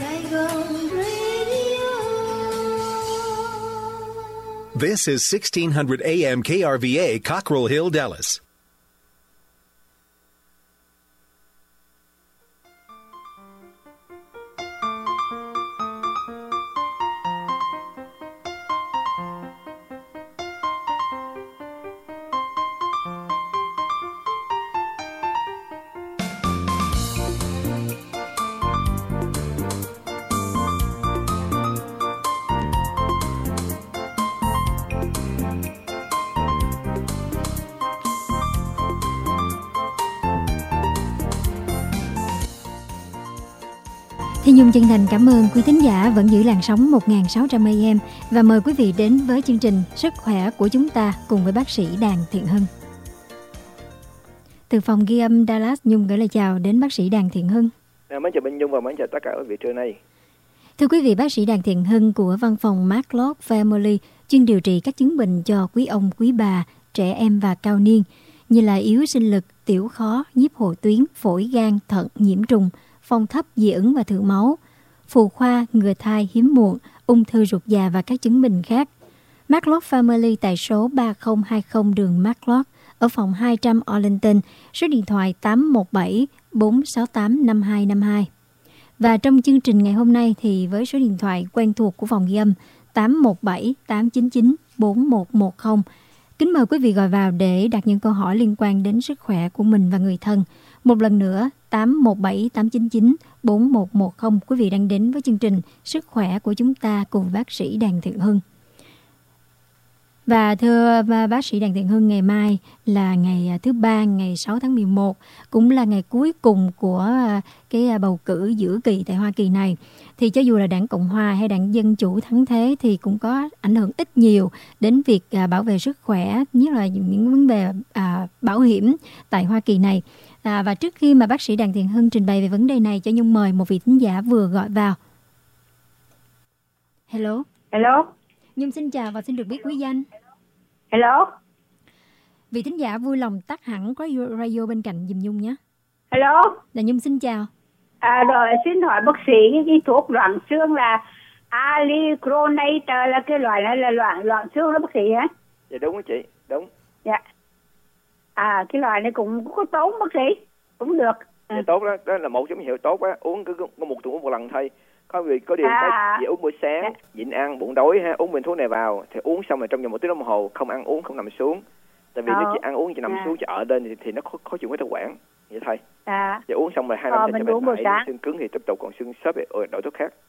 Saigon Radio. This is 1600 AM KRVA, Cockrell Hill, Dallas. Thi Nhung chân thành cảm ơn quý thính giả vẫn giữ làn sóng 1600 AM và mời quý vị đến với chương trình Sức khỏe của chúng ta cùng với bác sĩ Đàn Thiện Hưng. Từ phòng ghi âm Dallas, Nhung gửi lời chào đến bác sĩ Đàn Thiện Hưng. Mến chào Minh Nhung và mến chào tất cả quý vị trưa nay. Thưa quý vị, bác sĩ Đàn Thiện Hưng của văn phòng McLeod Family chuyên điều trị các chứng bệnh cho quý ông, quý bà, trẻ em và cao niên như là yếu sinh lực, tiểu khó, nhiếp hộ tuyến, phổi, gan, thận, nhiễm trùng, phong thấp, dị ứng và thượng máu, phụ khoa, ngừa thai, hiếm muộn, ung thư ruột già và các chứng bệnh khác. McLeod Family tại số 3020 đường McLeod ở phòng 200 Arlington, số điện thoại 817 468 5252. Và trong chương trình ngày hôm nay thì với số điện thoại quen thuộc của phòng ghi âm 817 899 4110. Kính mời quý vị gọi vào để đặt những câu hỏi liên quan đến sức khỏe của mình và người thân. Một lần nữa, 817 899 4110. Quý vị đang đến với chương trình Sức khỏe của chúng ta cùng bác sĩ Đàn Thiện Hưng. Và thưa bác sĩ Đàn Thiện Hưng, ngày mai là ngày thứ Ba, ngày 6 tháng 11, cũng là ngày cuối cùng của cái bầu cử giữa kỳ tại Hoa Kỳ này. Thì cho dù là đảng Cộng Hòa hay đảng Dân Chủ thắng thế thì cũng có ảnh hưởng ít nhiều đến việc bảo vệ sức khỏe, nhất là những vấn đề bảo hiểm tại Hoa Kỳ này. Và trước khi mà bác sĩ Đàn Thiện Hưng trình bày về vấn đề này, cho Nhung mời một vị thính giả vừa gọi vào. Hello. Hello. Nhung xin chào và xin được biết quý danh. Hello. Vị thính giả vui lòng tắt hẳn có radio bên cạnh giùm Nhung nhé. Hello. Là Nhung xin chào. Rồi xin hỏi bác sĩ, cái thuốc loãng xương là Alicronator là cái loại này là loãng xương đó bác sĩ hả? Dạ đúng đó chị, đúng. Dạ. Cái loại này cũng có tốt bác sĩ, cũng được. Dạ tốt đó, đó là một trong những hiệu tốt á, uống cứ một tuần uống một lần thôi. Có điều chị uống buổi sáng, nhịn ăn, bụng đói ha, uống bình thuốc này vào thì uống xong rồi trong vòng 1 tiếng đồng hồ không ăn uống, không nằm xuống. Tại vì nếu chị ăn uống chị nằm xuống chị ở lên thì nó khó chịu với thực quản. Vậy thôi. Chị uống xong rồi 2 năm mình uống buổi sáng. Xương cứng thì tiếp tục, còn xương xốp thì đổi thuốc khác.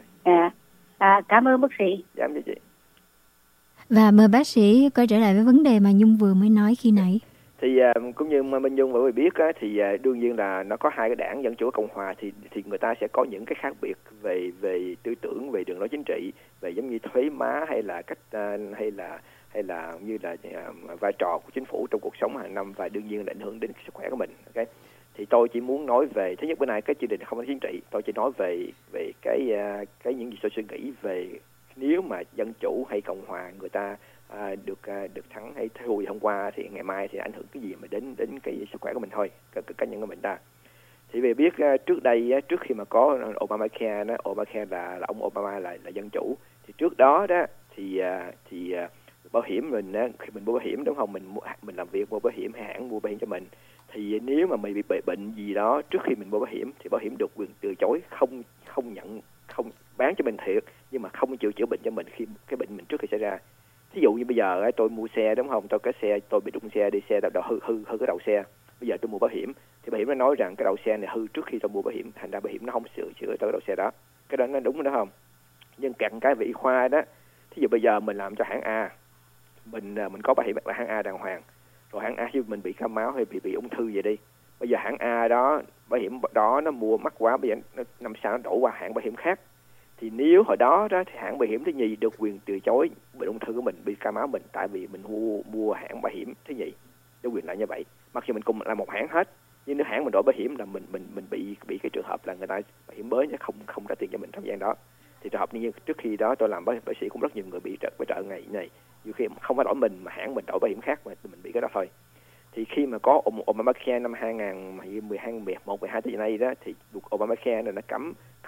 Cảm ơn bác sĩ. Dạ em chị. Và mời bác sĩ quay trở lại với vấn đề mà Nhung vừa mới nói khi nãy. Thì cũng như Minh Nhung vừa biết á, thì đương nhiên là nó có hai cái đảng Dân Chủ và Cộng Hòa thì người ta sẽ có những cái khác biệt về tư tưởng, về đường lối chính trị, về giống như thuế má hay là cách hay là như là vai trò của chính phủ trong cuộc sống hàng năm, và đương nhiên là ảnh hưởng đến sức khỏe của mình. Okay? Thì tôi chỉ muốn nói về, thứ nhất bữa nay cái chương trình không có chính trị, tôi chỉ nói về cái những gì tôi suy nghĩ về nếu mà Dân Chủ hay Cộng Hòa người ta được thắng hay thua gì hôm qua thì ngày mai thì ảnh hưởng cái gì mà đến cái sức khỏe của mình thôi, cái cá nhân của mình ta. Thì về biết trước đây trước khi mà có Obamacare đó, Obamacare là ông Obama là Dân Chủ, thì trước đó đó thì bảo hiểm mình khi mình mua bảo hiểm đúng không, mình làm việc mua bảo hiểm, hãng mua bảo hiểm cho mình, thì nếu mà mình bị bệnh gì đó trước khi mình mua bảo hiểm thì bảo hiểm được quyền từ chối, không nhận, không bán cho mình thiệt nhưng mà không chịu chữa bệnh cho mình khi cái bệnh mình trước khi xảy ra. Ví dụ như bây giờ tôi mua xe đúng không, tôi bị đụng xe, đi xe hư cái đầu xe, bây giờ tôi mua bảo hiểm thì bảo hiểm nó nói rằng cái đầu xe này hư trước khi tôi mua bảo hiểm, thành ra bảo hiểm nó không sửa chữa cái đầu xe đó, cái đó nó đúng rồi đó không. Nhưng cặn cái về y khoa đó, thí dụ bây giờ mình làm cho hãng A, mình có bảo hiểm hãng A đàng hoàng, rồi hãng A khi mình bị cam máu hay bị ung thư vậy đi, bây giờ hãng A đó bảo hiểm đó nó mua mắc quá, bây giờ năm sau nó đổ qua hãng bảo hiểm khác, thì nếu hồi đó thì hãng bảo hiểm thứ nhì được quyền từ chối bệnh ung thư của mình, bị cam máu mình, tại vì mình mua hãng bảo hiểm thứ nhì, có quyền lại như vậy. Mặc dù mình cùng là một hãng hết, nhưng nếu hãng mình đổi bảo hiểm là mình bị cái trường hợp là người ta bảo hiểm mới không trả tiền cho mình trong thời gian đó. Thì trường hợp như trước khi đó tôi làm bác sĩ cũng rất nhiều người bị trợ ngày này, nhiều khi không phải đổi mình mà hãng mình đổi bảo hiểm khác mà mình bị cái đó thôi. Thì khi mà có Obamacare năm 2012, 11, 12 tới nay đó, thì luật Obamacare này nó cấm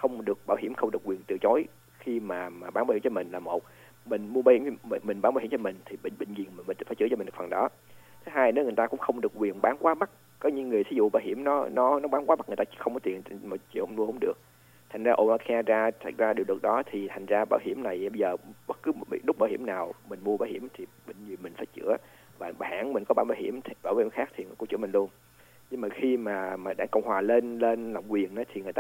không được, bảo hiểm không được quyền từ chối khi mà bán bảo hiểm cho mình là một. Mình mua bảo hiểm, mình bán bảo hiểm cho mình thì bệnh viện mình phải chữa cho mình được phần đó. Thứ hai nữa, người ta cũng không được quyền bán quá mắc. Có những người thí dụ bảo hiểm nó bán quá mắc, người ta không có tiền mà chịu không mua không được. Thành ra Obamacare ra điều được đó, thì thành ra bảo hiểm này bây giờ bất cứ một lúc bảo hiểm nào mình mua bảo hiểm thì bệnh gì mình phải chữa, và hãng mình có bán bảo hiểm thì bảo hiểm khác thì cũng chữa mình luôn. Nhưng mà khi mà Đảng Cộng hòa lên làm quyền đó, thì người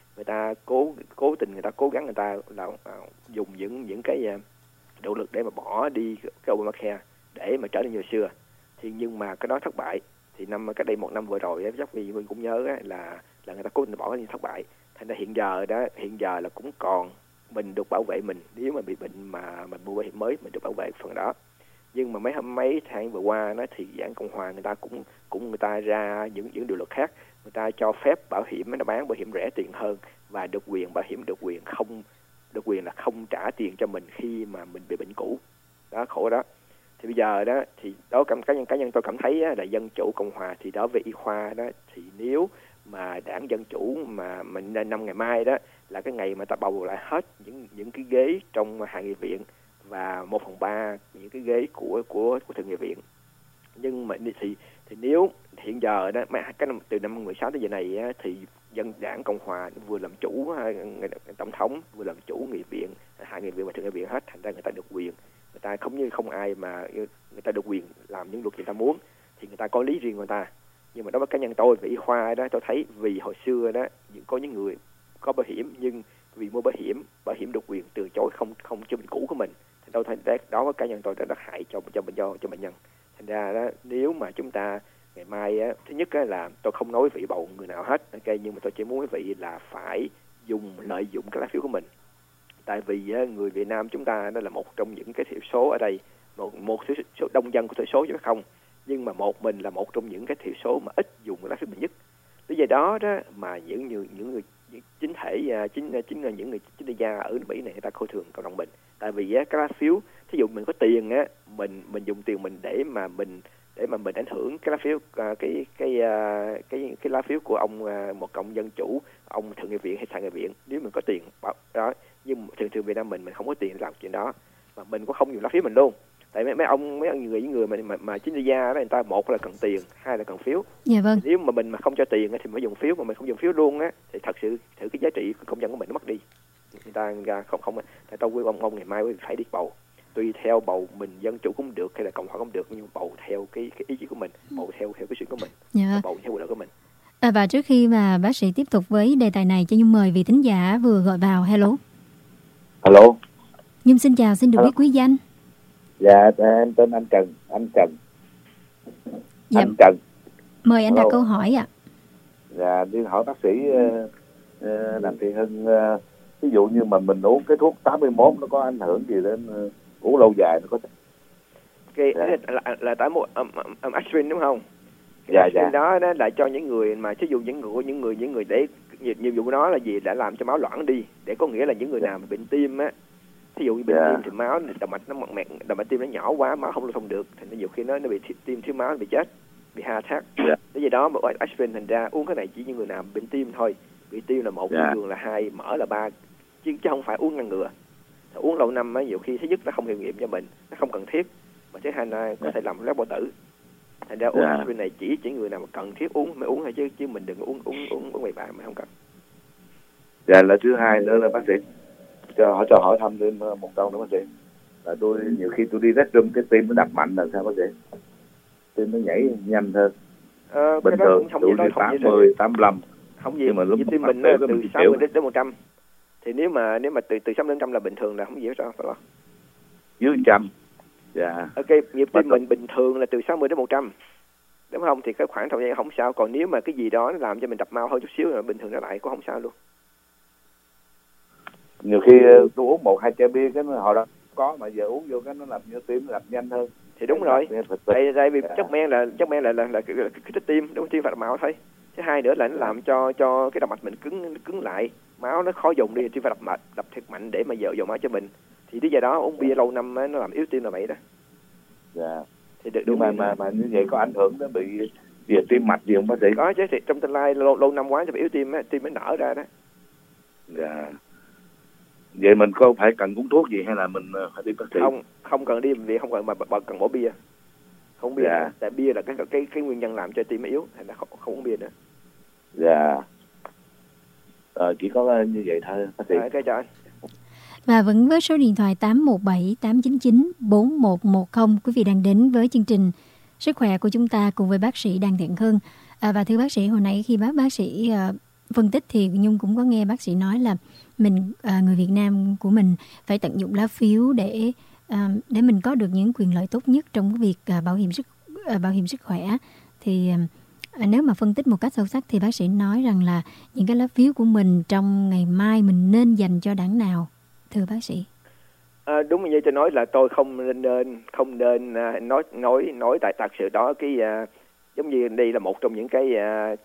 ta cố tình, người ta cố gắng, người ta là dùng những cái động lực để mà bỏ đi cái Obamacare để mà trở nên như xưa. Thì nhưng mà cái đó thất bại. Thì cách đây 1 năm vừa rồi, chắc vì mình cũng nhớ là người ta cố tình bỏ, nhưng thất bại. Thành ra hiện giờ là cũng còn mình được bảo vệ mình, nếu mà bị bệnh mà mình mua bảo hiểm mới, mình được bảo vệ phần đó. Nhưng mà mấy tháng vừa qua nó thì Đảng Cộng hòa người ta cũng người ta ra những điều luật khác, người ta cho phép bảo hiểm nó bán bảo hiểm rẻ tiền hơn, và bảo hiểm được quyền là không trả tiền cho mình khi mà mình bị bệnh cũ. Đó, khổ đó. Thì bây giờ đó, thì đó cá nhân tôi cảm thấy là Dân Chủ Cộng hòa thì đó về y khoa đó, thì nếu mà Đảng Dân Chủ mà mình năm ngày mai đó là cái ngày mà ta bầu lại hết những cái ghế trong Hạ nghị viện và 1/3 những cái ghế của Thượng nghị viện. Nhưng mà thì nếu hiện giờ đó, từ năm 16 tới giờ này á, thì Đảng Cộng hòa vừa làm chủ tổng thống, vừa làm chủ nghị viện, Hạ nghị viện và Thượng nghị viện hết. Thành ra người ta được quyền, người ta không ai mà người ta được quyền làm những luật người ta muốn, thì người ta có lý riêng người ta. Nhưng mà đối với cá nhân tôi về y khoa đó, tôi thấy vì hồi xưa đó có những người có bảo hiểm, nhưng vì mua bảo hiểm được quyền từ chối không cho bệnh cũ của mình, thì tôi thấy đó với cá nhân tôi rất hại cho bệnh nhân. Thành ra đó, nếu mà chúng ta ngày mai á, thứ nhất á, là tôi không nói vị bầu người nào hết, ok, nhưng mà tôi chỉ muốn quý vị là phải lợi dụng cái lá phiếu của mình. Tại vì á, người Việt Nam chúng ta đó là một trong những cái thiểu số ở đây, một số đông dân của thiểu số chứ không, nhưng mà mình là một trong những cái thiểu số mà ít dùng lá phiếu mình nhất. Lý do đó mà những người chính là những người chính gia ở Mỹ này, người ta coi thường cộng đồng mình. Tại vì á, cái lá phiếu, thí dụ mình có tiền á, mình dùng tiền mình để mà mình ảnh hưởng cái lá phiếu, cái lá phiếu của ông một cộng dân chủ, ông Thượng nghị viện hay Hạ nghị viện, nếu mình có tiền đó. Nhưng thường Việt Nam mình không có tiền để làm chuyện đó, mà mình cũng không dùng lá phiếu mình luôn. Tại mấy người mà chính gia đó, người ta một là cần tiền, hai là cần phiếu. Dạ vâng. Nếu mà mình mà không cho tiền thì mới dùng phiếu, mà mình không dùng phiếu luôn á, thì thật sự cái giá trị công dân của mình nó mất đi. Người ta không tại tôi với ông ngày mai phải đi bầu, tùy theo bầu mình dân chủ cũng được hay là cộng hòa cũng được, nhưng bầu theo cái ý chí của mình, bầu theo cái suy của mình, dạ. Bầu theo quyền lợi của mình. Và trước khi mà bác sĩ tiếp tục với đề tài này, cho Nhung mời vị thính giả vừa gọi vào. Hello. Nhung xin chào, xin được biết quý danh. Dạ, em tên anh Trần. Dạ. Anh Trần. Mời anh đặt câu hỏi ạ. Dạ, đi hỏi bác sĩ Đặng Thị Hưng, ví dụ như mà mình uống cái thuốc 81 nó có ảnh hưởng gì đến uống lâu dài nó có cái là tại một aspirin đúng không? Cái aspirin đó là cho những người mà ví dụ những người để nhiệm vụ của nó là gì, đã làm cho máu loãng đi, để có nghĩa là những người nào mà bệnh tim á, thí dụ như bệnh tim thì máu động mạch tim nó nhỏ quá, máu không lưu thông được, thì nhiều khi nó bị tim thiếu máu, bị chết, bị heart attack. Cái gì đó mà aspirin, thành ra uống cái này chỉ những người nào bệnh tim thôi. Bị tim là 1, đường là 2, mỡ là 3, chứ không phải uống ngăn ngừa. Uống lâu năm á, nhiều khi thứ nhất nó không hiệu nghiệm cho mình, nó không cần thiết, mà thứ hai là có thể làm lép bao tử. Thành ra uống aspirin này chỉ người nào mà cần thiết uống mới uống thôi, chứ mình đừng uống bậy bạ mà không cần. Dạ, là thứ hai nữa là bác sĩ cho hỏi thăm thêm một câu nữa bác sĩ, là tôi nhiều khi tôi đi restroom cái tim nó đập mạnh là sao bác sĩ? Tim nó nhảy nhanh hơn. Bình thường tôi đi 80, 85. Không gì, nhưng mà lúc tim mình từ 60 đến 100. Thì nếu mà từ 60 đến 100 là bình thường, là không gì hết sao, phải không? Dưới 100. Dạ. Ok, nhịp tim mình bình thường là từ 60 đến 100. Đúng không? Thì cái khoảng thời gian không sao, còn nếu mà cái gì đó nó làm cho mình đập mau hơn chút xíu là bình thường trở lại cũng không sao luôn. Nhiều khi tôi uống 1-2 chai bia cái hồi đó có, mà giờ uống vô cái nó làm như tim nó đập nhanh hơn. Thì đúng rồi. Tại vì chất men là kích thích tim, đúng, tim phải đập mau thôi. Thứ hai nữa là nó làm cho cái động mạch mình cứng lại, máu nó khó dùng đi, tim phải đập thật mạnh để mà dồn máu cho mình. Thì lý do đó uống bia lâu năm nó làm yếu tim là vậy đó. Dạ. Thì được, nhưng mà như vậy có ảnh hưởng đến bị về tim mạch gì không bác sĩ? Có chứ, thì trong tương lai lâu năm quá thì bị yếu tim á, tim nó nở ra đó. Dạ. Vậy mình có phải cần uống thuốc gì hay là mình phải đi bác sĩ? Không cần đi bệnh viện, không cần mà cần bỏ bia. Không bia, dạ. Tại bia là cái nguyên nhân làm cho tim yếu, thành ra không uống bia nữa. Dạ. Chỉ có như vậy thôi bác sĩ. Cái cho anh. Và vẫn với số điện thoại 817 899 4110, quý vị đang đến với chương trình Sức khỏe của chúng ta cùng với bác sĩ Đặng Thiện Hưng. Và thưa bác sĩ, hồi nãy khi bác sĩ phân tích thì Nhung cũng có nghe bác sĩ nói là người Việt Nam của mình phải tận dụng lá phiếu để mình có được những quyền lợi tốt nhất trong cái việc bảo hiểm sức khỏe. Thì nếu mà phân tích một cách sâu sắc thì bác sĩ nói rằng là những cái lá phiếu của mình trong ngày mai mình nên dành cho đảng nào, thưa bác sĩ? Đúng như tôi nói là tôi không nên nói tại thật sự đó giống như đây là một trong những cái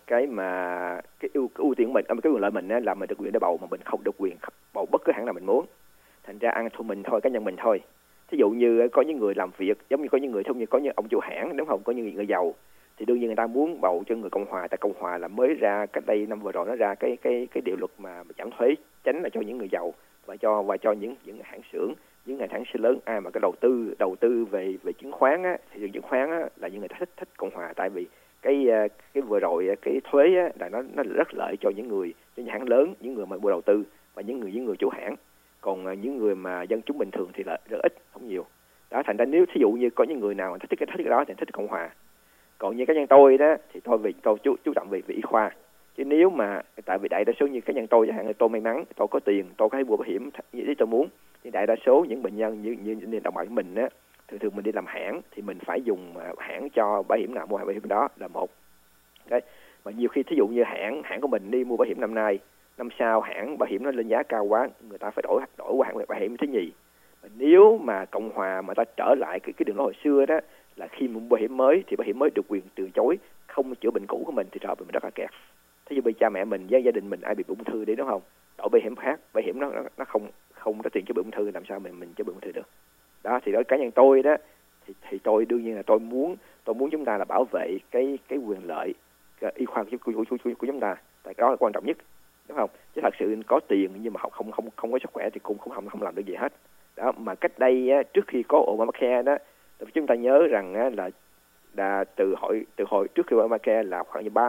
ưu tiên của mình, cái quyền lợi mình là mình được quyền để bầu mà mình không được quyền bầu bất cứ hãng nào mình muốn. Thành ra ăn thua mình thôi, cá nhân mình thôi. Thí dụ như có những người làm việc giống như có những người có như ông chủ hãng, đúng không? Có những người giàu thì đương nhiên người ta muốn bầu cho người Cộng hòa. Tại Cộng hòa là mới ra cách đây năm vừa rồi nó ra cái điều luật mà giảm thuế tránh là cho những người giàu và cho những hãng xưởng, những ngành hãng xe lớn, ai mà cái đầu tư về chứng khoán á, thì chứng khoán á, là những người ta thích Cộng hòa. Tại vì cái vừa rồi cái thuế á, là nó rất lợi cho những hãng lớn, những người mà mua đầu tư và những người chủ hãng. Còn những người mà dân chúng bình thường thì là rất ít, không nhiều. Đó, thành ra nếu thí dụ như có những người nào thích cái đó thì thích Cộng hòa. Còn như cá nhân tôi đó thì tôi chú trọng về y khoa. Chứ nếu mà tại vì đại đa số như cá nhân tôi chẳng hạn, tôi may mắn, tôi có tiền, tôi có thể mua bảo hiểm như thế tôi muốn. Nhưng đại đa số những bệnh nhân như đồng bào mình á, thường mình đi làm hãng thì mình phải dùng hãng cho bảo hiểm nào mua bảo hiểm đó là một. Đấy. Mà nhiều khi thí dụ như hãng của mình đi mua bảo hiểm năm nay, năm sau hãng bảo hiểm nó lên giá cao quá, người ta phải đổi qua hãng bảo hiểm thứ nhì. Mà nếu mà Cộng hòa mà ta trở lại cái đường lối hồi xưa đó, là khi mua bảo hiểm mới thì bảo hiểm mới được quyền từ chối không chữa bệnh cũ của mình thì trời mình rất là kẹt. Thí dụ bây cha mẹ mình với gia đình mình ai bị ung thư đi, đúng không? Đổi bảo hiểm khác, bảo hiểm nó không có tiền chữa bệnh ung thư, làm sao mình chữa bệnh ung thư được. Đó thì đối cá nhân tôi đó thì tôi đương nhiên là tôi muốn chúng ta là bảo vệ cái quyền lợi y khoa của chúng ta, tại đó là quan trọng nhất, đúng không? Chứ thật sự có tiền nhưng mà không có sức khỏe thì cũng không làm được gì hết. Đó, mà cách đây trước khi có Obamacare đó, chúng ta nhớ rằng là từ hồi trước khi Obamacare là khoảng như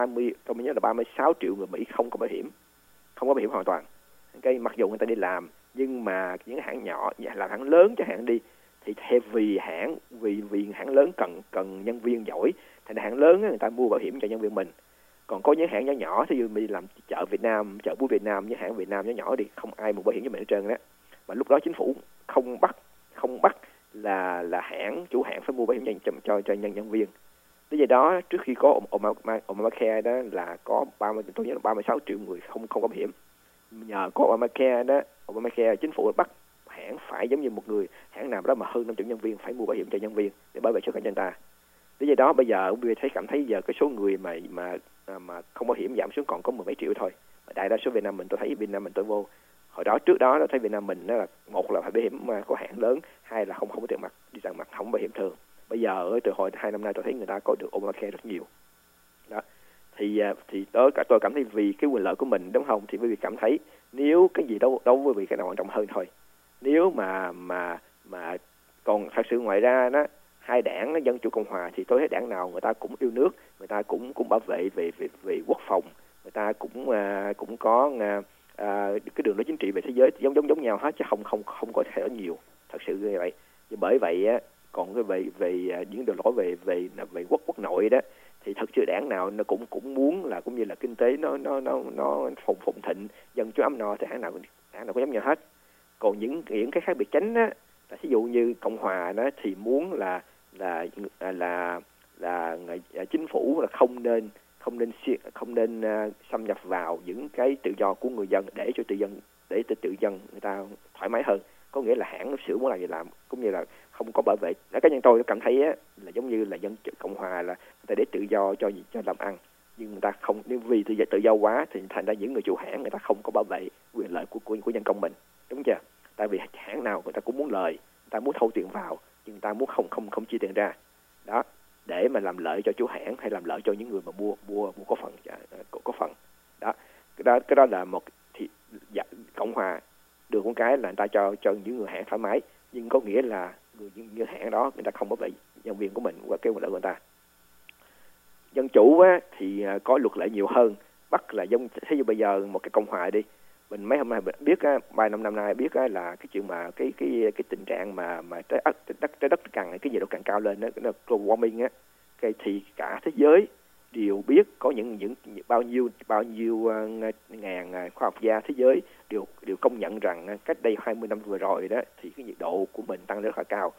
36 triệu người Mỹ không có bảo hiểm hoàn toàn. Cái mặc dù người ta đi làm, nhưng mà những hãng nhỏ, làm hãng lớn chẳng hạn đi, thì vì hãng lớn cần nhân viên giỏi, thành hãng lớn người ta mua bảo hiểm cho nhân viên mình. Còn có những hãng nhỏ nhỏ, ví dụ mình làm chợ Việt Nam, chợ búa Việt Nam, những hãng Việt Nam nhỏ nhỏ đi, không ai mua bảo hiểm cho mình hết trơn đó. Mà lúc đó chính phủ không bắt là chủ hãng phải mua bảo hiểm cho nhân viên. Thế vậy đó, trước khi có Obamacare đó là có 36 triệu người không có bảo hiểm. Nhờ có Obamacare chính phủ bắt hãng phải giống như một người hãng nào đó mà hơn 50 nhân viên phải mua bảo hiểm cho nhân viên để bảo vệ sức khỏe cho người ta. Thế vậy đó bây giờ quý vị cảm thấy giờ cái số người mà không bảo hiểm giảm xuống còn có 17 triệu thôi. Đại đa số Việt Nam mình, tôi thấy Việt Nam mình tôi vô hồi đó trước đó thấy Việt Nam mình đó là một là phải bảo hiểm có hãng lớn, hai là không có tiền mặt, đi tiền mặt không bảo hiểm thường. Bây giờ từ hồi 2 năm nay tôi thấy người ta có được Obamacare rất nhiều. Đó. Thì tôi cảm thấy vì cái quyền lợi của mình, đúng không? Thì quý vị cảm thấy nếu cái gì đâu quý vị cái nào quan trọng hơn thôi. Nếu mà còn thật sự ngoài ra đó, hai đảng Dân Chủ Cộng Hòa thì tôi thấy đảng nào người ta cũng yêu nước, người ta cũng bảo vệ về quốc phòng, người ta cũng có cái đường lối chính trị về thế giới giống nhau hết, chứ không có thể nhiều, thật sự như vậy. Và bởi vậy còn cái về những đường lối về quốc nội đó thì thật sự đảng nào nó cũng muốn là cũng như là kinh tế nó phồn thịnh, dân chúng ấm no, thì hãng nào cũng giống nhau hết. Còn những cái khác biệt chánh á, là ví dụ như Cộng Hòa đó thì muốn là chính phủ là không nên xâm nhập vào những cái tự do của người dân để cho tự dân người ta thoải mái hơn. Có nghĩa là hãng sửa muốn làm gì làm, cũng như là không có bảo vệ. Cá nhân tôi cảm thấy á, là giống như là Dân Cộng Hòa là người ta để tự do cho làm ăn, nhưng người ta không, nếu vì tự do quá thì thành ra những người chủ hãng người ta không có bảo vệ quyền lợi của nhân công mình, đúng chưa? Tại vì hãng nào người ta cũng muốn lời, người ta muốn thâu tiền vào, nhưng người ta muốn không chia tiền ra đó, để mà làm lợi cho chủ hãng hay làm lợi cho những người mà mua cổ phần đó. Cái đó là một Cộng hòa được một cái là người ta cho những người hãng thoải mái, nhưng có nghĩa là những hãng đó người ta không bảo vệ nhân viên của mình và kêu lợi người ta. Dân chủ á, thì có luật lệ nhiều hơn, bắt là giống thế như bây giờ một cái Cộng hòa đi, mình mấy hôm nay biết á, 3-5 năm nay biết á, là cái chuyện mà cái tình trạng mà trái đất càng cái nhiệt độ càng cao lên đó, nó global warming á, cái thì cả thế giới đều biết, có những bao nhiêu ngàn khoa học gia thế giới đều công nhận rằng cách đây 20 năm vừa rồi đó thì cái nhiệt độ của mình tăng rất là cao,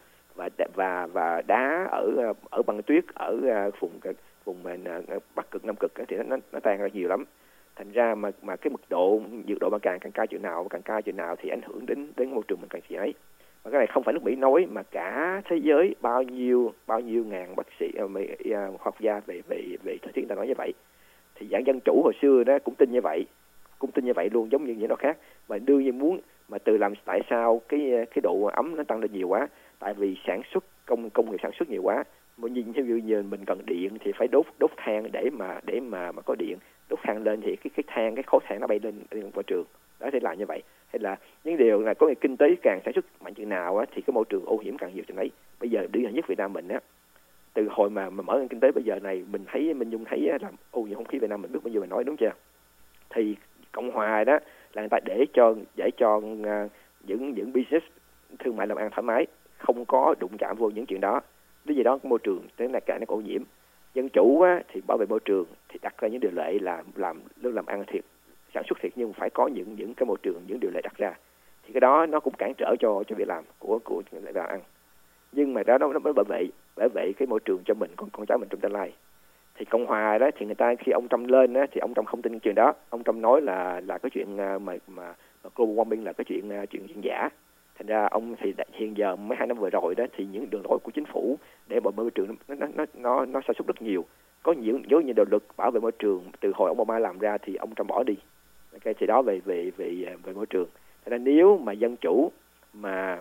và đá ở băng tuyết ở vùng Bắc Cực, Nam Cực thì nó tan ra nhiều lắm. Thành ra mà cái nhiệt độ mà càng cao chừng nào thì ảnh hưởng đến môi trường mình càng gì ấy. Và cái này không phải nước Mỹ nói mà cả thế giới bao nhiêu ngàn bác sĩ khoa học gia về thời tiết người ta nói như vậy. Thì dạng dân chủ hồi xưa đó cũng tin như vậy luôn, giống như những nó khác. Và đương nhiên muốn mà tại sao cái độ ấm nó tăng lên nhiều quá? Tại vì sản xuất công nghiệp sản xuất nhiều quá. Như mình cần điện thì phải đốt than để mà có điện. Đốt than lên thì cái khối than nó bay lên môi trường. Đó sẽ làm như vậy. Hay là những điều là có kinh tế càng sản xuất mạnh chừng nào á, thì cái môi trường ô nhiễm càng nhiều chừng ấy. Bây giờ điển hình nhất Việt Nam mình á, từ hồi mà mở nền kinh tế bây giờ này mình Dung thấy là ô nhiễm không khí Việt Nam mình biết bao nhiêu mình nói, đúng chưa? Thì Cộng hòa đó là người ta để cho những business thương mại làm ăn thoải mái, không có đụng chạm vô những chuyện đó. Cái gì đó môi trường thế là cả nó ô nhiễm. Dân chủ á, thì bảo vệ môi trường thì đặt ra những điều lệ là làm ăn thiệt, sản xuất thiệt, nhưng phải có những cái môi trường, những điều lệ đặt ra. Thì cái đó nó cũng cản trở cho việc làm của người làm ăn. Nhưng mà đó nó mới bảo vệ cái môi trường cho mình, con cháu mình trong tương lai. Thì Cộng hòa đó thì người ta khi ông Trump lên đó, thì ông Trump không tin cái chuyện đó. Ông Trump nói là cái chuyện mà global warming là cái chuyện giả. Thành ra ông thì hiện giờ mấy 2 năm vừa rồi đó thì những đường lối của chính phủ để bảo vệ môi trường nó sản xuất rất nhiều. Có nhiều điều luật bảo vệ môi trường từ hồi ông Obama làm ra thì ông Trump bỏ đi. Okay, thì đó về môi trường. Thành ra nếu mà dân chủ mà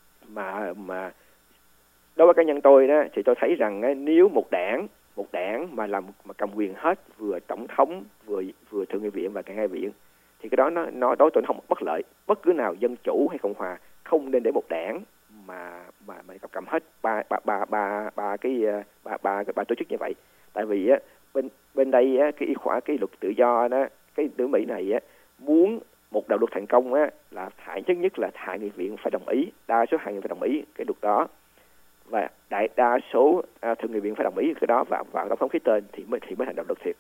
đối với cá nhân tôi đó thì tôi thấy rằng nếu một đảng mà cầm quyền hết, vừa tổng thống vừa thượng nghị viện và cả hai viện, thì cái đó nó đối tôi không bất lợi. Bất cứ nào dân chủ hay Cộng hòa không nên để một đảng mà cầm hết ba tổ chức như vậy. Tại vì á bên đây á, cái luật tự do đó, cái nước Mỹ này á, muốn một đạo luật thành công á là nhất là hạ nghị viện phải đồng ý, đa số hạ nghị viện phải đồng ý cái luật đó, và đa số thượng nghị viện phải đồng ý cái đó, và tổng thống ký tên thì mới thành đạo luật thiệt.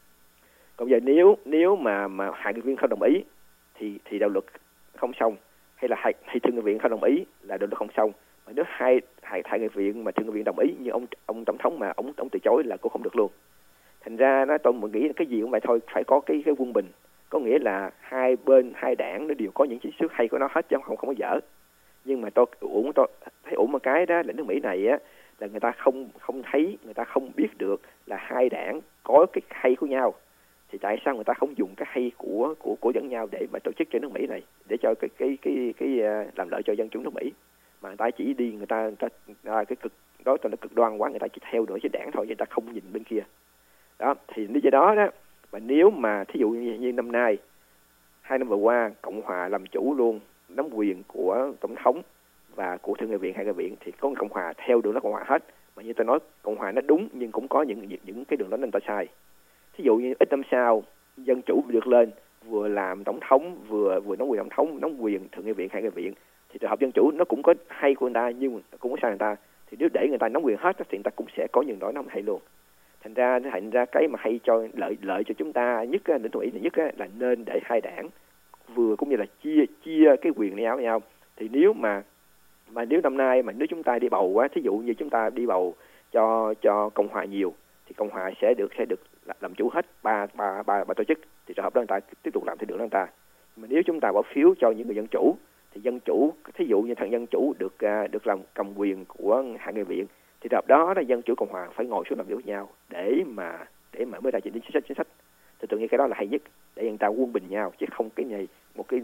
Còn giờ nếu mà hạ nghị viện không đồng ý thì đạo luật không xong, hay là thượng nghị viện không đồng ý là đạo luật không xong. Mà nếu hạ nghị viện mà thượng nghị viện đồng ý, nhưng ông tổng thống mà ông từ chối là cũng không được luôn. Thành ra tôi nghĩ cái gì cũng vậy thôi, phải có cái quân bình, có nghĩa là hai đảng nó đều có những chính sách hay của nó hết chứ không có dở. Nhưng mà tôi thấy ổn một cái đó là nước Mỹ này á, là người ta không thấy, người ta không biết được là hai đảng có cái hay của nhau, thì tại sao người ta không dùng cái hay của lẫn nhau để mà tổ chức cho nước Mỹ này, để cho cái làm lợi cho dân chúng nước Mỹ, mà người ta chỉ đi người ta cái cực đó nó cực đoan quá, người ta chỉ theo đuổi cái đảng thôi, người ta không nhìn bên kia. Đó thì lý do đó mà nếu mà thí dụ như năm nay 2 năm vừa qua Cộng hòa làm chủ luôn, nắm quyền của tổng thống và của thượng nghị viện, hạ nghị viện, thì có Cộng hòa theo đường lối Cộng hòa hết. Mà như tôi nói, Cộng hòa nó đúng nhưng cũng có những cái đường lối nên ta sai. Thí dụ như ít năm sau dân chủ được lên, vừa làm tổng thống vừa nắm quyền tổng thống, nắm quyền thượng nghị viện, hạ nghị viện, thì trường hợp dân chủ nó cũng có hay của người ta nhưng cũng có sai người ta. Thì nếu để người ta nắm quyền hết thì người ta cũng sẽ có những đó nó hay luôn. Thành ra cái mà hay cho lợi cho chúng ta nhất đến tuổi nhất là nên để hai đảng vừa cũng như là chia cái quyền nhau với nhau. Thì nếu mà nếu năm nay mà nếu chúng ta đi bầu quá, thí dụ như chúng ta đi bầu cho Cộng hòa nhiều, thì Cộng hòa sẽ được làm chủ hết ba tổ chức, thì trường hợp đó người ta tiếp tục làm theo đường đó người ta. Mà nếu chúng ta bỏ phiếu cho những người dân chủ, thì dân chủ thí dụ như thằng dân chủ được làm cầm quyền của hạ nghị viện, thì trường hợp đó là dân chủ Cộng hòa phải ngồi xuống làm việc với nhau để mà mới ra chính sách. Thì tôi nghĩ cái đó là hay nhất, để người ta quân bình nhau, chứ không cái này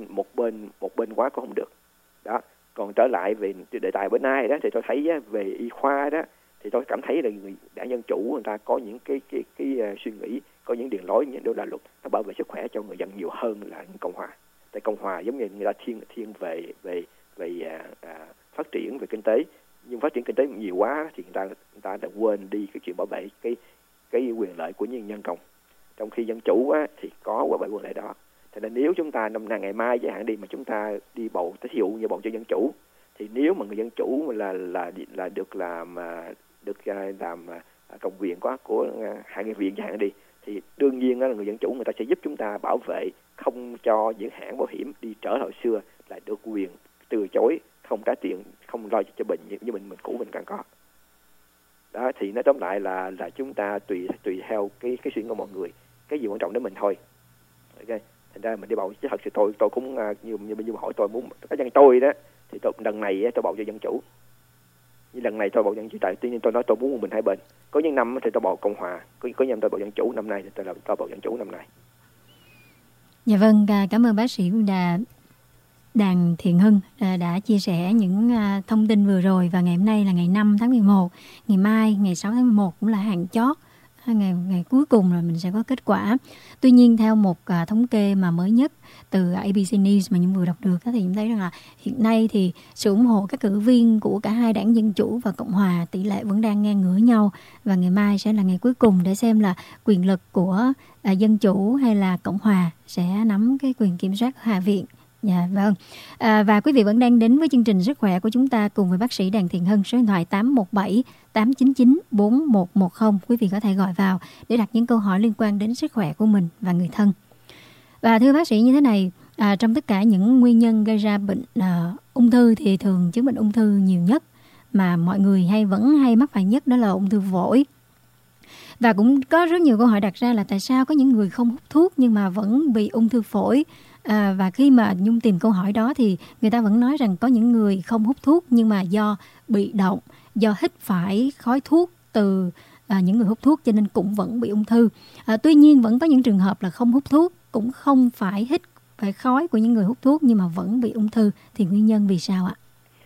một bên quá cũng không được. Đó. Còn trở lại về đề tài bữa nay đó, thì tôi thấy về y khoa đó, thì tôi cảm thấy là đảng dân chủ người ta có những cái suy nghĩ, có những đường lối, những điều là luật nó bảo vệ sức khỏe cho người dân nhiều hơn là Cộng hòa. Tại Cộng hòa giống như người ta thiên về phát triển về kinh tế, nhưng phát triển kinh tế nhiều quá thì người ta đã quên đi cái chuyện bảo vệ cái quyền lợi của những nhân công. Trong khi dân chủ á, thì có bảo vệ quyền lợi đó. Thế nên nếu chúng ta năm nay ngày mai chẳng hạn đi mà chúng ta đi bầu, ví dụ như bầu cho dân chủ, thì nếu mà người dân chủ là được làm công quyền của hạ nghị viện chẳng hạn đi, thì đương nhiên là người dân chủ người ta sẽ giúp chúng ta bảo vệ, không cho những hãng bảo hiểm đi trở hồi xưa lại được quyền từ chối, không trả tiền, không lo cho bệnh như mình cũ mình càng có. Đó thì nói tóm lại là chúng ta tùy theo cái suy nghĩ của mọi người, cái gì quan trọng đến mình thôi. Ok, thành ra mình đi bầu chứ thật sự tôi cũng như bây hỏi tôi muốn cá nhân tôi đó thì lần này tôi bầu cho dân chủ. Như lần này tôi bầu dân chủ, tại tuy nhiên tôi nói tôi muốn một mình hai bên. Có những năm thì tôi bầu Cộng hòa, có những năm tôi bầu dân chủ, năm nay thì tôi bầu dân chủ năm nay. Dạ vâng, cảm ơn bác sĩ Đàn Thiện Hưng đã chia sẻ những thông tin vừa rồi. Và ngày hôm nay là ngày 5 tháng 11, ngày mai ngày 6 tháng 11 cũng là hạn chót, ngày cuối cùng rồi mình sẽ có kết quả. Tuy nhiên theo một thống kê mà mới nhất từ ABC News mà Nhung vừa đọc được thì chúng thấy rằng là hiện nay thì sự ủng hộ các cử viên của cả hai đảng Dân Chủ và Cộng Hòa tỷ lệ vẫn đang ngang ngửa nhau, và ngày mai sẽ là ngày cuối cùng để xem là quyền lực của Dân Chủ hay là Cộng Hòa sẽ nắm cái quyền kiểm soát Hạ viện. Dạ vâng. Và quý vị vẫn đang đến với chương trình Sức khỏe của chúng ta cùng với bác sĩ Đàn Thiện Hưng, số điện thoại 817 899 4110. Quý vị có thể gọi vào để đặt những câu hỏi liên quan đến sức khỏe của mình và người thân. Và thưa bác sĩ, như thế này, trong tất cả những nguyên nhân gây ra bệnh ung thư thì thường chứng bệnh ung thư nhiều nhất mà mọi người vẫn hay mắc phải nhất đó là ung thư phổi. Và cũng có rất nhiều câu hỏi đặt ra là tại sao có những người không hút thuốc nhưng mà vẫn bị ung thư phổi. Và khi mà Nhung tìm câu hỏi đó thì người ta vẫn nói rằng có những người không hút thuốc nhưng mà do bị động, do hít phải khói thuốc từ những người hút thuốc cho nên cũng vẫn bị ung thư. Tuy nhiên vẫn có những trường hợp là không hút thuốc, cũng không phải hít phải khói của những người hút thuốc nhưng mà vẫn bị ung thư, thì nguyên nhân vì sao ạ?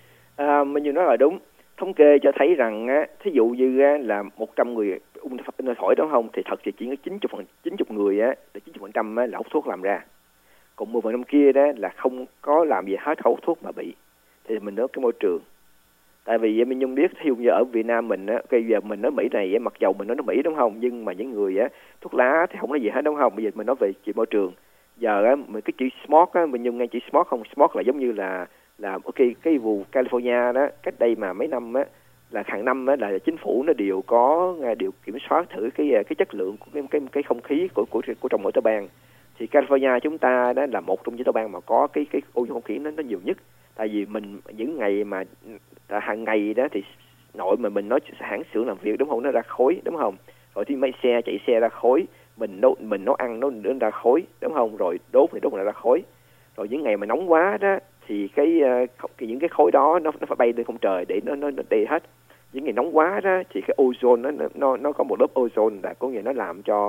Mình nói là đúng. Thống kê cho thấy rằng thí dụ như là 100 người ung thư phổi đúng không, thì thật sự chỉ có 90 người là 90% là hút thuốc làm ra. Còn 10% kia đó là không có làm gì hết, không hút thuốc mà bị. Thì mình nói cái môi trường. Tại vì mình Nhung biết, thí dụ như ở Việt Nam mình bây giờ mình nói Mỹ này, mặc dầu mình nói Mỹ đúng không, nhưng mà những người thuốc lá thì không nói gì hết đúng không. Bây giờ mình nói về chuyện môi trường. Giờ cái chữ smoke mình Nhung nghe chữ smoke không? Smoke là giống như là ok, cái vụ California đó cách đây mà mấy năm là hàng năm là chính phủ nó đều kiểm soát thử cái chất lượng của cái không khí của trong mỗi tiểu bang. Thì California chúng ta đó là một trong những tiểu bang mà có cái ô nhiễm không khí nó nhiều nhất. Tại vì mình những ngày mà hàng ngày đó thì nội mà mình nói hãng xưởng làm việc đúng không, nó ra khói đúng không, rồi thì mấy chạy xe ra khói, mình nấu ăn nó ra khói đúng không, rồi đốt ra khói. Rồi những ngày mà nóng quá đó thì những cái khói đó nó phải bay lên không trời để nó đi hết. Những ngày nóng quá đó thì cái ozone nó có một lớp ozone là có nghĩa nó làm cho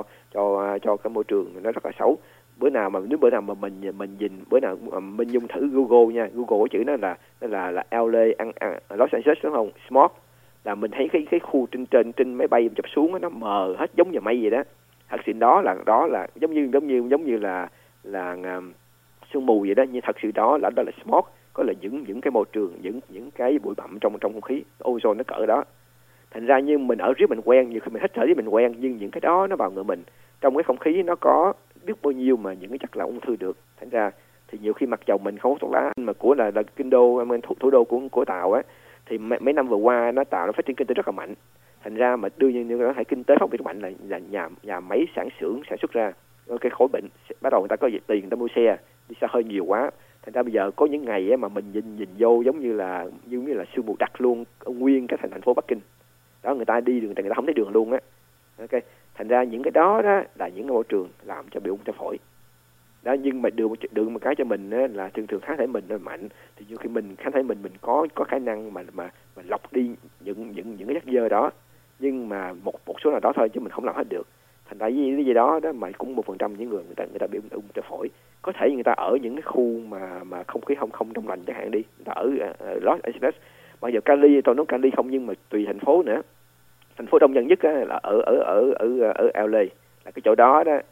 cái môi trường nó rất là xấu. Bữa nào mà mình nhìn bữa nào mình dùng thử Google nha, Google cái chữ nó là LA Los Angeles đúng không, smog là mình thấy cái khu trên máy bay chụp xuống nó mờ hết giống như mây vậy đó. Thật sự đó là giống như là sương mù vậy đó, nhưng thật sự đó là smog, có là những cái môi trường, những cái bụi bặm trong không khí, ozone nó cỡ đó. Thành ra như mình ở riết mình quen, nhiều khi mình hít thở riết mình quen, nhưng những cái đó nó vào người mình, trong cái không khí nó có biết bao nhiêu mà những cái chất là ung thư được. Thành ra thì nhiều khi mặc dầu mình không hút thuốc lá mà của là kinh đô, thủ đô của Tàu thì mấy năm vừa qua Tàu nó phát triển kinh tế rất là mạnh. Thành ra mà đương nhiên nó phải kinh tế phát triển mạnh là nhà máy sản xuất ra cái khối bệnh, bắt đầu người ta có tiền người ta mua xe đi xe hơi nhiều quá. Thành ra bây giờ có những ngày mà mình nhìn vô giống như là sương mù đặc luôn nguyên cái thành phố Bắc Kinh đó, người ta đi đường người ta không thấy đường luôn á. Ok, thành ra những cái đó là những cái môi trường làm cho bị ung thư phổi đó. Nhưng mà được một cái cho mình là thường kháng thể mình mạnh, thì nhiều khi mình kháng thể mình có khả năng mà lọc đi những cái chất dơ đó, nhưng mà một số nào đó thôi chứ mình không làm hết được. Thành ra cái gì đó mà cũng 1% những người ta bị ung thư phổi. Có thể người ta ở những cái khu mà không khí không trong lành chẳng hạn đi, người ta ở Los Angeles, bây giờ Cali, tôi nói Cali không nhưng mà tùy thành phố nữa. Thành phố đông dân nhất là ở LA, là cái chỗ đó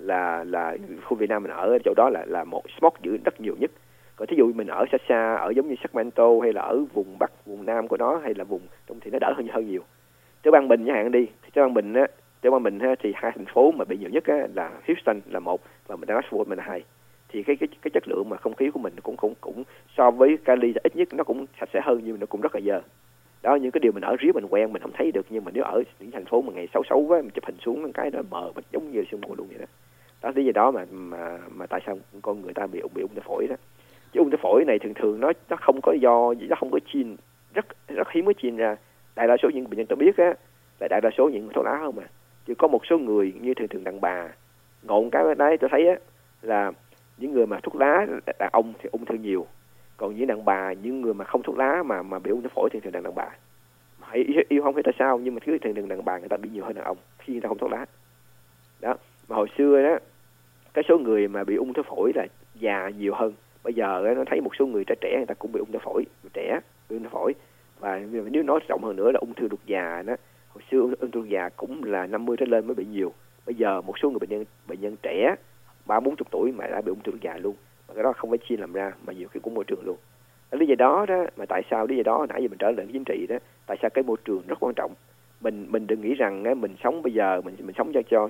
là khu Việt Nam mình ở chỗ đó là một smog dữ rất nhiều nhất. Còn thí dụ mình ở xa xa, ở giống như Sacramento hay là ở vùng Bắc, vùng Nam của nó, hay là vùng Trung thì nó đỡ hơn nhiều. Tiểu bang mình chẳng hạn đi, tiểu bang mình thì hai thành phố mà bị nhiều nhất á, là Houston là một và Dallas-Fort mình là hai. Thì cái chất lượng mà không khí của mình cũng so với Cali ít nhất nó cũng sạch sẽ hơn, nhưng mà nó cũng rất là dơ. Đó, những cái điều mình ở riết mình quen mình không thấy được, nhưng mà nếu ở những thành phố mà ngày xấu quá mình chụp hình xuống cái đó mờ mình giống như sương mù luôn vậy đó. Đó lý do đó mà tại sao con người ta bị ung thư phổi đó. Chứ ung thư phổi này thường nó không có nó không có gene, rất hiếm có gene ra. Đại đa số những bệnh nhân tôi biết á là đại đa số những thuốc lá không mà. Chỉ có một số người như thường đàn bà ngộn cái đấy tôi thấy á là những người mà thuốc lá đàn ông thì ung thư nhiều, còn những đàn bà, những người mà không thuốc lá mà bị ung thư phổi thì thường đàn bà. Yêu không biết tại sao nhưng mà cứ thường đàn bà người ta bị nhiều hơn đàn ông khi người ta không thuốc lá. Đó, mà hồi xưa đó cái số người mà bị ung thư phổi là già nhiều hơn. Bây giờ nó thấy một số người trẻ người ta cũng bị ung thư phổi, trẻ bị ung thư phổi. Và nếu nói rộng hơn nữa là ung thư ruột già đó, hồi xưa ung thư ruột già cũng là 50 trở lên mới bị nhiều. Bây giờ một số người bệnh nhân trẻ 30-40 tuổi mà đã bị ung thư ruột già luôn. Mà cái đó không phải chia làm ra mà nhiều khi cũng môi trường luôn. Lý do đó mà tại sao lý do đó nãy giờ mình trở lại chính trị đó, tại sao cái môi trường rất quan trọng. Mình đừng nghĩ rằng mình sống bây giờ mình sống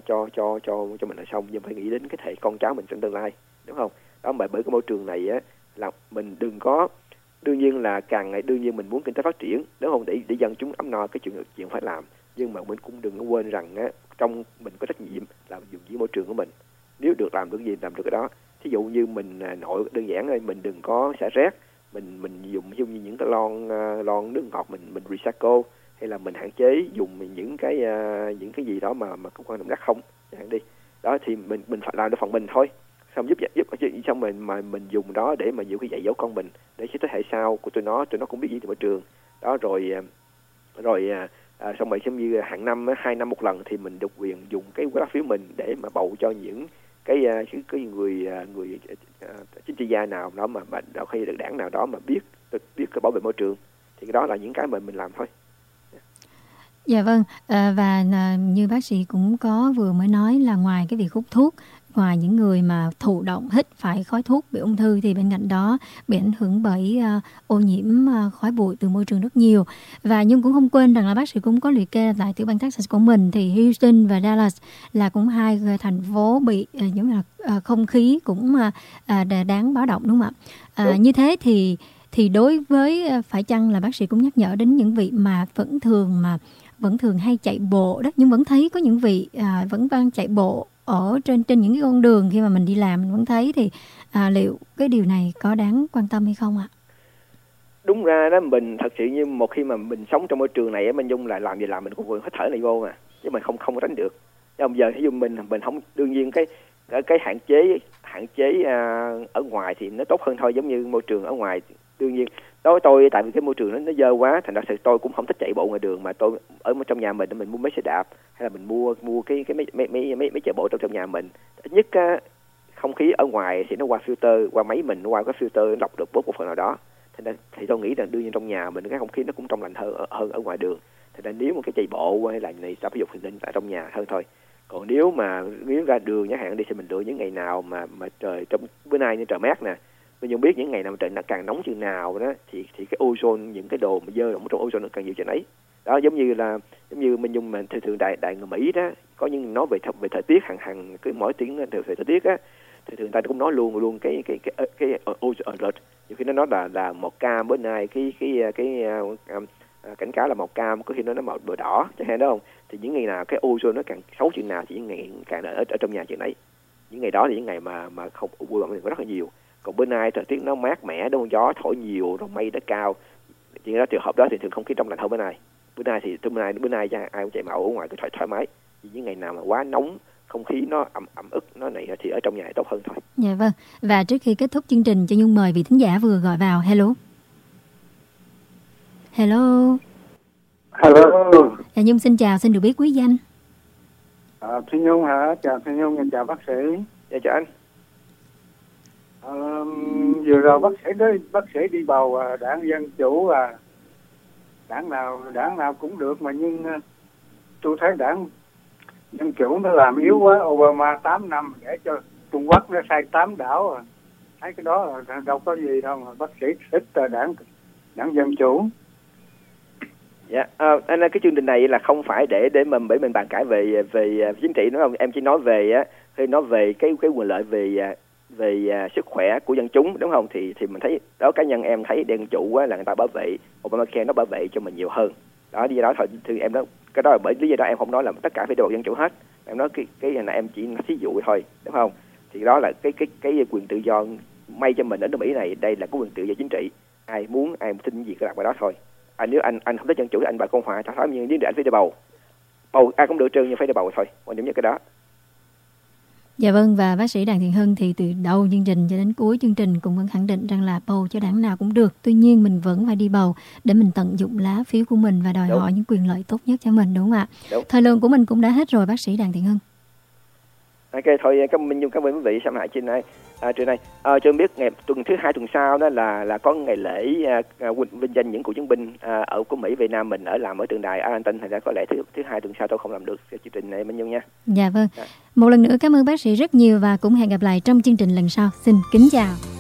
cho mình là xong, nhưng phải nghĩ đến cái thể con cháu mình trong tương lai, đúng không? Đó, mà bởi cái môi trường này á là mình đừng có, đương nhiên là càng ngày đương nhiên mình muốn kinh tế phát triển, đúng không, để dân chúng ấm no cái chuyện phải làm, nhưng mà mình cũng đừng có quên rằng á trong mình có trách nhiệm là dùng với môi trường của mình. Nếu được làm được gì làm được cái đó. Thí dụ như mình nội đơn giản thôi, mình đừng có xả rác, mình dùng ví dụ như những cái lon nước ngọt mình recycle, hay là mình hạn chế dùng những cái gì đó mà cũng quan trọng rác không chẳng hạn đi. Đó thì mình phải làm được phần mình thôi, xong giúp xong mình dùng đó để mà nhiều khi dạy dỗ con mình để cho thế hệ sau của tụi nó cũng biết gì từ môi trường đó. Rồi xong rồi giống như hàng năm 2 năm một lần thì mình được quyền dùng cái lá phiếu mình để mà bầu cho những cái người chính trị gia nào đó mà khi được đảng nào đó mà biết cái bảo vệ môi trường, thì cái đó là những cái mà mình làm thôi. Dạ vâng, và như bác sĩ cũng có vừa mới nói là ngoài cái việc hút thuốc, ngoài những người mà thụ động hít phải khói thuốc bị ung thư thì bên cạnh đó bị ảnh hưởng bởi ô nhiễm khói bụi từ môi trường rất nhiều. Và nhưng cũng không quên rằng là bác sĩ cũng có liệt kê tại tiểu bang Texas của mình thì Houston và Dallas là cũng hai thành phố bị giống như là không khí cũng đáng báo động, đúng không ạ? Như thế thì đối với phải chăng là bác sĩ cũng nhắc nhở đến những vị mà vẫn thường hay chạy bộ đó, nhưng vẫn thấy có những vị vẫn đang chạy bộ ở trên những cái con đường khi mà mình đi làm mình vẫn thấy, thì liệu cái điều này có đáng quan tâm hay không ạ? Đúng ra đó, mình thật sự như một khi mà mình sống trong môi trường này mình Dung là làm gì làm mình cũng vừa hít thở này vô mà, chứ mình không có tránh được. Nhưng giờ ví dụ mình không, đương nhiên cái hạn chế ở ngoài thì nó tốt hơn thôi, giống như môi trường ở ngoài. Đương nhiên đối với tôi tại vì cái môi trường nó dơ quá, thành ra tôi cũng không thích chạy bộ ngoài đường, mà tôi ở trong nhà mình mua mấy xe đạp, hay là mình mua cái mấy chạy bộ trong nhà mình. Ít nhất không khí ở ngoài thì nó qua filter, qua máy mình nó qua cái filter lọc được bớt một phần nào đó. Thành ra thì tôi nghĩ rằng đương nhiên trong nhà mình cái không khí nó cũng trong lành hơn ở ngoài đường. Thành ra nếu một cái chạy bộ hay là này tập thể dục thì nên tại trong nhà hơn thôi. Còn nếu ra đường chẳng hạn đi thì mình lựa những ngày nào mà trời, trong bữa nay như trời mát nè, mình không biết những ngày nào trời nó càng nóng chừng nào đó thì cái ozone, những cái đồ mà dơ ở trong ozone nó càng nhiều chừng ấy. Đó, giống như mình dùng mình thường đại người Mỹ đó có những nói về thời tiết hàng cái mỗi tiếng về thời tiết á, thì thường ta cũng nói luôn cái ozone alert. Nhiều khi nó nói là màu cam, bữa nay cái cảnh cáo là màu cam, có khi nó màu đỏ chẳng hạn đó không. Thì những ngày nào cái ozone nó càng xấu chừng nào thì những ngày càng ở trong nhà chừng ấy. Những ngày đó thì những ngày mà không bụi bặm có rất là nhiều. Còn bữa nay thời tiết nó mát mẻ, đông gió thổi nhiều, rồi mây nó cao, thì đó trường hợp đó thì thường không khí trong lành hơn bữa nay. Bữa nay ai cũng chạy mạo ở ngoài cái thoải mái. Vì những ngày nào mà quá nóng, không khí nó ẩm ức nó này thì ở trong nhà tốt hơn thôi. Dạ vâng. Và trước khi kết thúc chương trình cho Nhung mời vị thính giả vừa gọi vào. Hello. Dạ, Nhung xin chào, xin được biết quý danh. Phi Nhung hả? Chào Phi Nhung, chào bác sĩ. Dạ chào anh. Vừa rồi bác sĩ đi bầu đảng Dân Chủ, đảng nào cũng được, mà nhưng tôi thấy đảng Dân chủ nó làm yếu quá, Obama 8 năm để cho Trung Quốc nó sai 8 đảo à. Thấy cái đó là đâu có gì đâu mà bác sĩ thích đảng Dân Chủ. Dạ, anh ơi, cái chương trình này là không phải để mình bàn cãi về chính trị đúng không? Em chỉ nói về cái quyền lợi về sức khỏe của dân chúng đúng không? Thì mình thấy đó, cá nhân em thấy Dân Chủ là người ta bảo vệ Obamacare, nó bảo vệ cho mình nhiều hơn. Đó, lý do đó thôi, thì em nói cái đó là bởi lý do đó em không nói là tất cả phải đều Dân Chủ hết. Em nói cái này em chỉ thí dụ thôi, đúng không? Thì đó là cái quyền tự do may cho mình ở nước Mỹ này, đây là cái quyền tự do chính trị. Ai muốn tin gì cứ đặt vào đó thôi. Nếu anh không thích Dân Chủ thì anh bầu Cộng Hòa, thảo thảo như anh phải đi bầu ai cũng được trơn, nhưng phải đi bầu thôi, quan điểm như cái đó. Dạ vâng, và bác sĩ Đặng Thiện Hưng thì từ đầu chương trình cho đến cuối chương trình cũng vẫn khẳng định rằng là bầu cho đảng nào cũng được. Tuy nhiên mình vẫn phải đi bầu để mình tận dụng lá phiếu của mình và đòi hỏi những quyền lợi tốt nhất cho mình, đúng không ạ? Đúng. Thời lượng của mình cũng đã hết rồi bác sĩ Đặng Thiện Hưng. Ok, thôi cảm ơn Minh Dung, cảm ơn quý vị xem hại trên này. Trên này cho em biết ngày thứ hai tuần sau đó là có ngày lễ vinh danh những cựu chiến binh ở của Mỹ Việt Nam mình làm ở tượng đài Arlington, thành ra có lẽ thứ hai tuần sau tôi không làm được chương trình này Minh Dung nha. Dạ vâng. Một lần nữa cảm ơn bác sĩ rất nhiều và cũng hẹn gặp lại trong chương trình lần sau. Xin kính chào.